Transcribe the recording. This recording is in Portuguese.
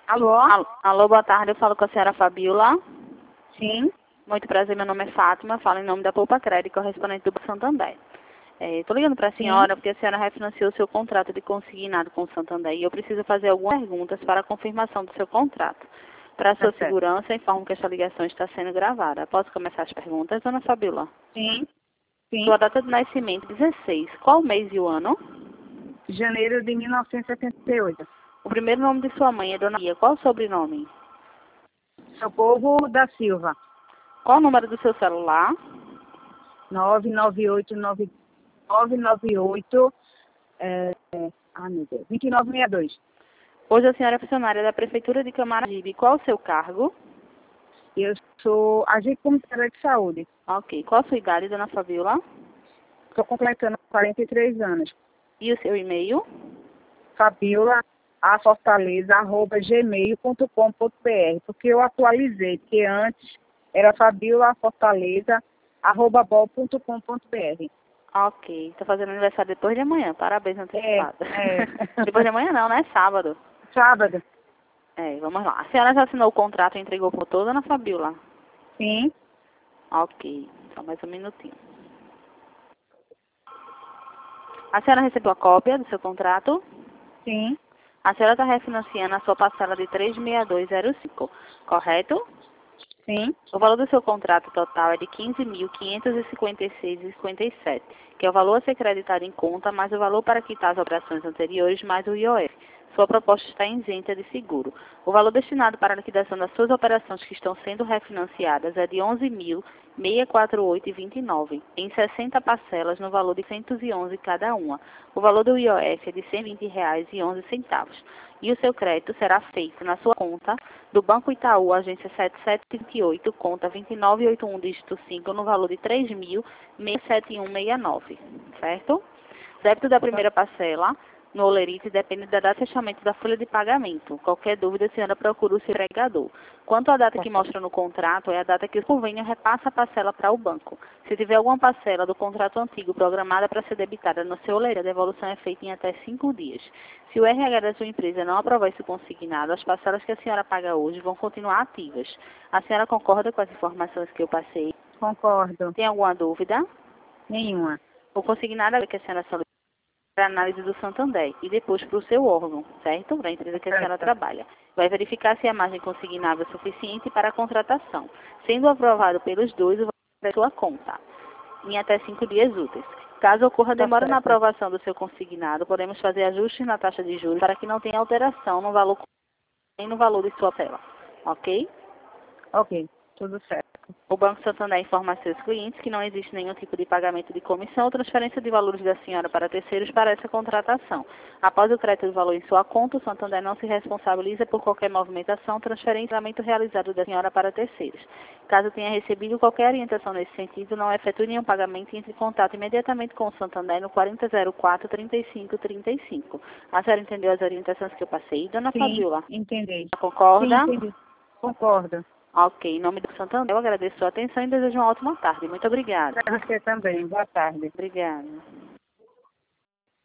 Alô? Alô, boa tarde. Eu falo com a senhora Fabiola. Sim. Muito prazer, meu nome é Fátima. Falo em nome da Poupa Crédito, correspondente do Banco Santander. Estou ligando para a senhora porque a senhora refinanciou o seu contrato de consignado com o Santander e eu preciso fazer algumas perguntas para a confirmação do seu contrato. Para a sua Tá certo. segurança, informo que esta ligação está sendo gravada. Posso começar as perguntas, dona Fabiola? Sim. Sim. Sua data de nascimento, 16. Qual mês e o ano? Janeiro de 1978. O primeiro nome de sua mãe é Dona Maria. Qual o sobrenome? Socorro da Silva. Qual o número do seu celular? 998 meu Deus, 2962. Hoje a senhora é funcionária da Prefeitura de Camaragibe. Qual o seu cargo? Eu sou agente comunitária de saúde. Ok. Qual a sua idade, dona Fabiola? Estou completando 43 anos. E o seu e-mail? fabiola@gmail.com.br, porque eu atualizei, porque antes era fabiola.fortaleza@bol.com.br. Ok. Está fazendo aniversário depois de amanhã. Parabéns antecipado. É. Depois de amanhã não, né? Sábado. Sábado. Vamos lá. A senhora já assinou o contrato e entregou por toda, dona Fabiola? Sim. Ok. Só mais um minutinho. A senhora recebeu a cópia do seu contrato? Sim. A senhora está refinanciando a sua parcela de 36205, correto? Sim. O valor do seu contrato total é de R$ 15.556,57, que é o valor a ser creditado em conta, mais o valor para quitar as operações anteriores, mais o IOF. Sua proposta está isenta de seguro. O valor destinado para a liquidação das suas operações que estão sendo refinanciadas é de R$ 11.648,29, em 60 parcelas no valor de R$ 111 cada uma. O valor do IOF é de R$ 120,11. E o seu crédito será feito na sua conta do Banco Itaú, agência 7728, conta 2981, dígito 5, no valor de R$ 3.671,69, certo? O débito da primeira parcela no Olerite depende da data de fechamento da folha de pagamento. Qualquer dúvida, a senhora procura o seu empregador. Quanto à data que mostra no contrato, é a data que o convênio repassa a parcela para o banco. Se tiver alguma parcela do contrato antigo programada para ser debitada no seu Olerite, a devolução é feita em até 5 dias. Se o RH da sua empresa não aprovar esse consignado, as parcelas que a senhora paga hoje vão continuar ativas. A senhora concorda com as informações que eu passei? Concordo. Tem alguma dúvida? Nenhuma. O consignado é que a senhora solicitou para análise do Santander e depois para o seu órgão, certo? Para a empresa que a senhora trabalha. Vai verificar se a margem consignável é suficiente para a contratação. Sendo aprovado pelos dois, o valor da sua conta, em até 5 dias úteis. Caso ocorra demora na aprovação do seu consignado, podemos fazer ajustes na taxa de juros para que não tenha alteração no valor nem no valor de sua tela. Ok? Ok, tudo certo. O Banco Santander informa a seus clientes que não existe nenhum tipo de pagamento de comissão ou transferência de valores da senhora para terceiros para essa contratação. Após o crédito do valor em sua conta, o Santander não se responsabiliza por qualquer movimentação, transferência ou pagamento realizado da senhora para terceiros. Caso tenha recebido qualquer orientação nesse sentido, não efetue nenhum pagamento e entre em contato imediatamente com o Santander no 4004-3535. A senhora entendeu as orientações que eu passei, dona Fabiola? Entendi. Concorda? Sim, entendi. Concordo. Ok, em nome do Santander, eu agradeço a sua atenção e desejo uma ótima tarde. Muito obrigada. Para você também. Boa tarde. Obrigada.